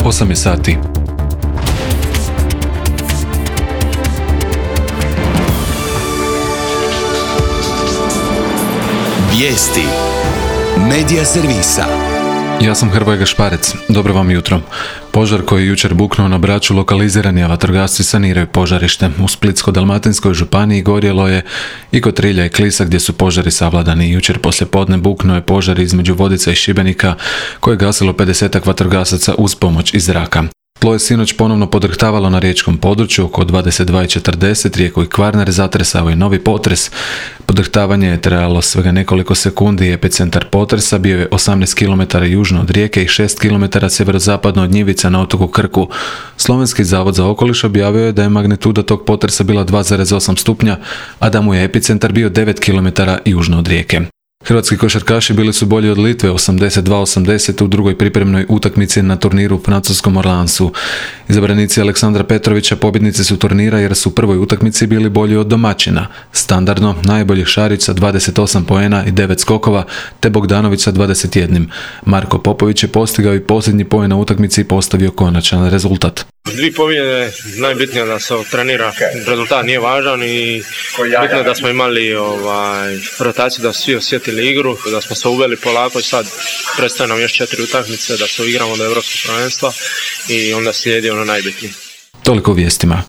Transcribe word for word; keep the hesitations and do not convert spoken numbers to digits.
osam je sati. Vijesti Medija servisa. Ja sam Hrvoje Gašparec. Dobro vam jutro. Požar koji je jučer buknuo na Braču lokaliziran je, a vatrogasci saniraju požarište. U Splitsko-dalmatinskoj županiji gorjelo je i kod Trilja i Klisa gdje su požari savladani. Jučer poslije podne buknuo je požar između Vodica i Šibenika koje je gasilo pedesetak vatrogasaca uz pomoć iz zraka. Tlo je sinoć ponovno podrhtavalo na riječkom području oko dvadeset dva i četrdeset, Rijeku i Kvarner zatresao je novi potres. Podrhtavanje je trajalo svega nekoliko sekundi, epicentar potresa bio je osamnaest kilometara južno od Rijeke i šest kilometara sjeverozapadno od Njivica na otoku Krku. Slovenski zavod za okoliš objavio je da je magnituda tog potresa bila dva zarez osam stupnja, a da mu je epicentar bio devet kilometara južno od Rijeke. Hrvatski košarkaši bili su bolji od Litve osamdeset dva osamdeset u drugoj pripremnoj utakmici na turniru u francuskom Orlansu. Izabranici Aleksandra Petrovića pobjednici su turnira jer su u prvoj utakmici bili bolji od domaćina. Standardno, najbolji Šarić sa dvadeset osam poena i devet skokova, te Bogdanović sa dvadeset jedan. Marko Popović je postigao i posljednji poen na utakmici i postavio konačan rezultat. Dvije pobjede, najbitnije je da se trenira, rezultat nije važan i bitno je da smo imali ovaj, rotaciju, da su svi osjetili igru, da smo se uveli polako i sad predstoje nam još četiri utakmice, da se igramo do Europskog prvenstva i onda slijedi ono najbitnije. Toliko u vijestima.